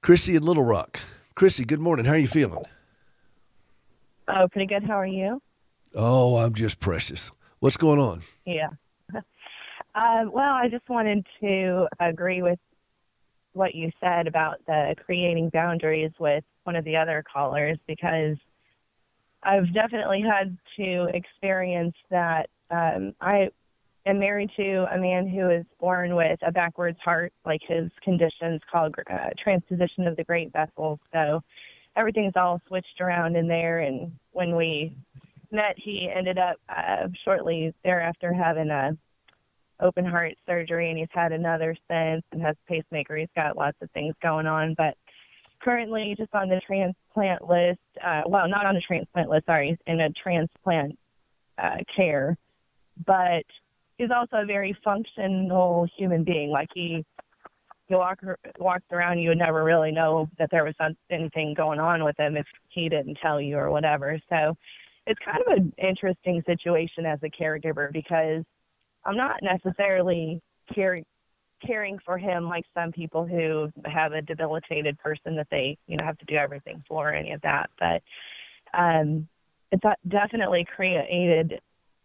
Chrissy in Little Rock. Chrissy, good morning. How are you feeling? Oh, pretty good. How are you? Oh, I'm just precious. What's going on? Yeah. Well, I just wanted to agree with what you said about the creating boundaries with one of the other callers because I've definitely had to experience that. I am married to a man who is born with a backwards heart, like his condition's called transposition of the great vessels. So everything's all switched around in there. And when we met, he ended up shortly thereafter having a open heart surgery, and he's had another since and has a pacemaker. He's got lots of things going on, but currently just on the transplant list, well, not on the transplant list, sorry, he's in a transplant care, but he's also a very functional human being. Like he walks around, you would never really know that there was anything going on with him if he didn't tell you or whatever. So it's kind of an interesting situation as a caregiver because I'm not necessarily caring for him like some people who have a debilitated person that they, have to do everything for or any of that. But it's definitely created,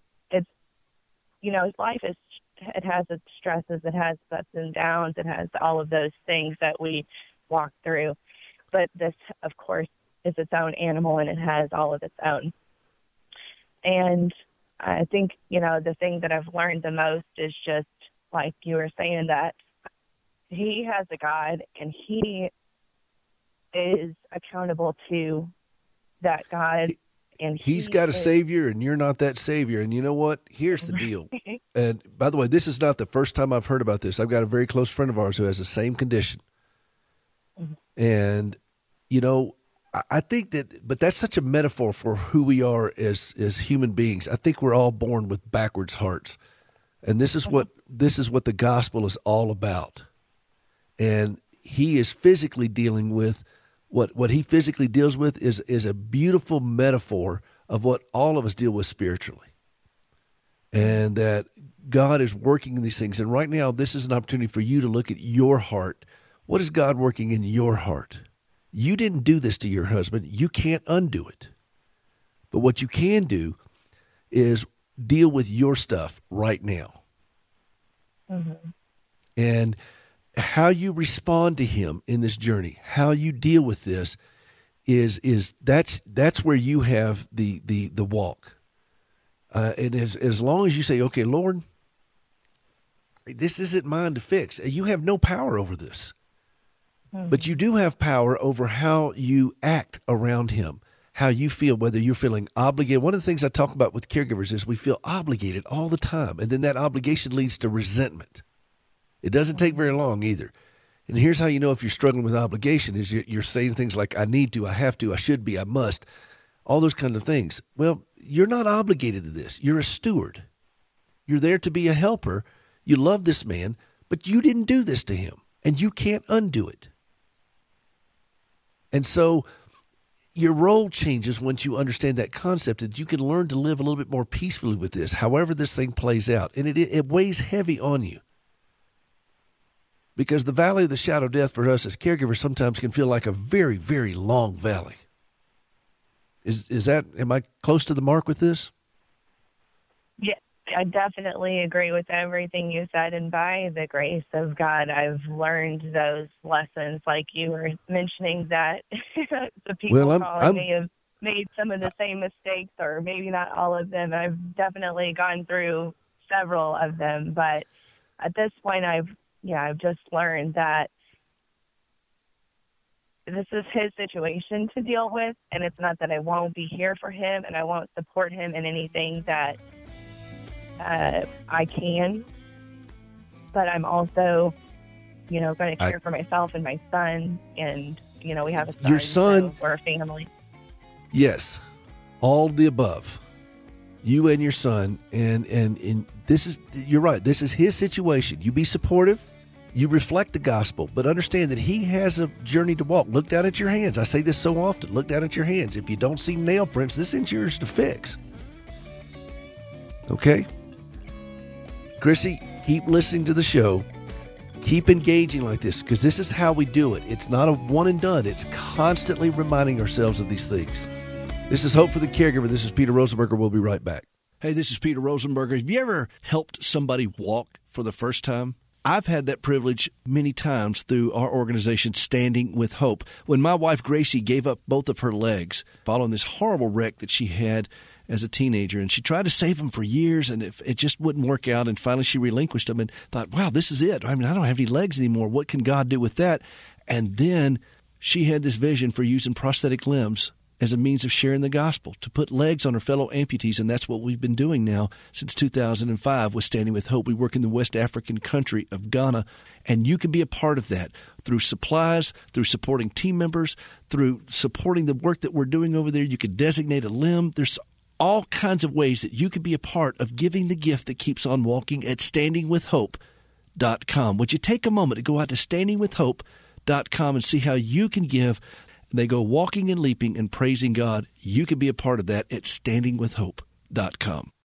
his life it has its stresses, it has ups and downs, it has all of those things that we walk through. But this, of course, is its own animal and it has all of its own. And I think, the thing that I've learned the most is just like you were saying, that he has a God and he is accountable to that God. And he's got a savior and you're not that savior. And you know what? Here's the deal. And by the way, this is not the first time I've heard about this. I've got a very close friend of ours who has the same condition. Mm-hmm. And, I think but that's such a metaphor for who we are as human beings. I think we're all born with backwards hearts. And this is what the gospel is all about. And he is physically dealing with what he physically deals with is a beautiful metaphor of what all of us deal with spiritually. And that God is working in these things. And right now, this is an opportunity for you to look at your heart. What is God working in your heart? You didn't do this to your husband. You can't undo it. But what you can do is deal with your stuff right now. Mm-hmm. And how you respond to him in this journey, how you deal with this is that's where you have the walk. And as long as you say, okay, Lord, this isn't mine to fix. You have no power over this. But you do have power over how you act around him, how you feel, whether you're feeling obligated. One of the things I talk about with caregivers is we feel obligated all the time, and then that obligation leads to resentment. It doesn't take very long either. And here's how you know if you're struggling with obligation is you're saying things like, I need to, I have to, I should be, I must, all those kind of things. Well, you're not obligated to this. You're a steward. You're there to be a helper. You love this man, but you didn't do this to him, and you can't undo it. And so your role changes once you understand that concept, and you can learn to live a little bit more peacefully with this, however this thing plays out. And it weighs heavy on you. Because the valley of the shadow of death for us as caregivers sometimes can feel like a very, very long valley. Am I close to the mark with this? Yeah, I definitely agree with everything you said. And by the grace of God, I've learned those lessons. Like you were mentioning that the people calling me have made some of the same mistakes, or maybe not all of them. I've definitely gone through several of them. But at this point, I've just learned that this is his situation to deal with, and it's not that I won't be here for him and I won't support him in anything that I can, but I'm also, going to care for myself and my son, and, we have a son. Your son, so we're a family. Yes, all the above. You and your son, and this is, you're right, this is his situation. You be supportive, you reflect the gospel, but understand that he has a journey to walk. Look down at your hands. I say this so often, look down at your hands. If you don't see nail prints, this is yours to fix. Okay? Chrissy, keep listening to the show. Keep engaging like this, because this is how we do it. It's not a one and done. It's constantly reminding ourselves of these things. This is Hope for the Caregiver. This is Peter Rosenberger. We'll be right back. Hey, this is Peter Rosenberger. Have you ever helped somebody walk for the first time? I've had that privilege many times through our organization, Standing with Hope. When my wife, Gracie, gave up both of her legs following this horrible wreck that she had as a teenager, and she tried to save them for years, and it just wouldn't work out, and finally she relinquished them and thought, wow, this is it. I mean, I don't have any legs anymore. What can God do with that? And then she had this vision for using prosthetic limbs as a means of sharing the gospel, to put legs on her fellow amputees, and that's what we've been doing now since 2005 with Standing with Hope. We work in the West African country of Ghana, and you can be a part of that through supplies, through supporting team members, through supporting the work that we're doing over there. You could designate a limb. There's all kinds of ways that you could be a part of giving the gift that keeps on walking at standingwithhope.com. Would you take a moment to go out to standingwithhope.com and see how you can give? They go walking and leaping and praising God. You can be a part of that at standingwithhope.com.